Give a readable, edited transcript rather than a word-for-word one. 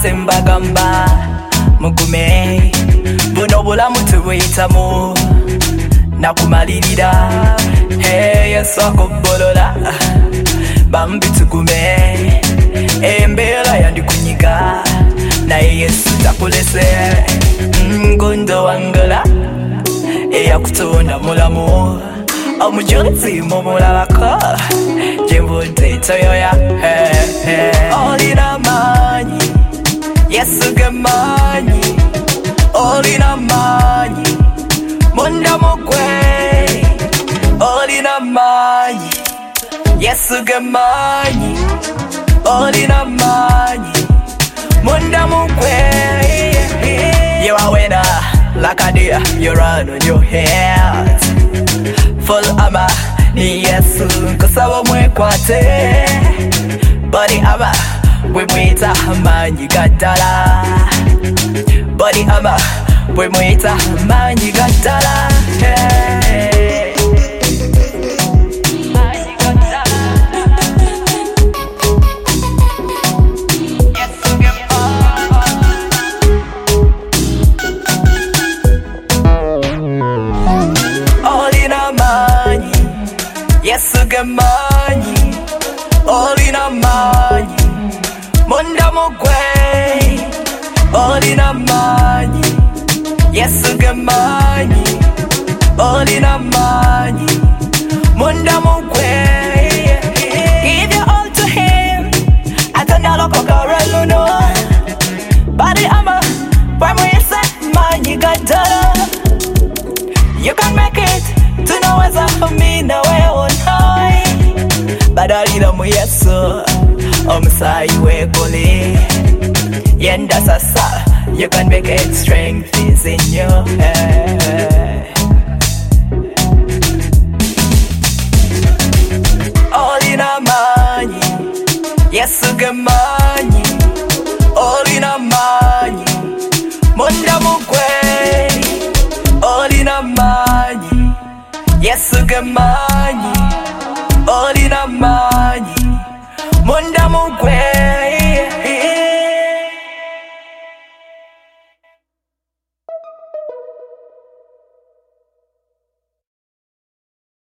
tembagamba mugume buno bulamu tubuyitamu nakumalirira Yesu akobolola bambi tugume embeera yandikunyiga naye Yesu takulese ngondo wangala eyakutonda mulamu omujulizi mumulabako jembudde toyoya olina maanyi Yesu gemanyi olina maanyi munda mugwe olina maanyi Yesu gemanyi olina maanyi munda mugwe you are winner like a deer you run on your hands full armor Yesu kusaba mwekwate body armor we mwita manyi gatala body armor we mwita manyi gatala Yesu gemanyi olina maanyi munda mugwe olina maanyi Yesu gemanyi olina maanyi munda mugwe give you all to him atandalo kokareluno body ama pamwese manyi gadala you can make it tunaweza kumina wewe nai badalira mu Yesu omusayi wegole yenda sasa you can make it strength is in your head olina manyi Yesu gemanyi olina manyi munda mugwe olina manyi Yesu gemanyi olina manyi munda mugwe